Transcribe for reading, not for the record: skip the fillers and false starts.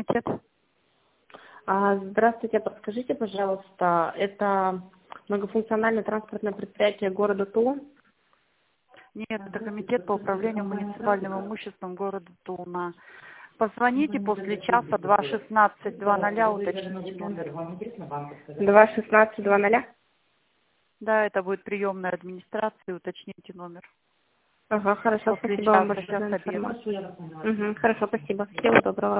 комитет. Здравствуйте, подскажите, пожалуйста, это многофункциональное транспортное предприятие города Тула? Нет, это комитет по управлению муниципальным имуществом города Тула. Позвоните после часа 2:16:00, уточните номер. 2:16:00? Да, это будет приемная администрации, уточните номер. Ага, хорошо, После спасибо вам часа, большое сейчас за обед. информацию. Хорошо, спасибо. Всего доброго.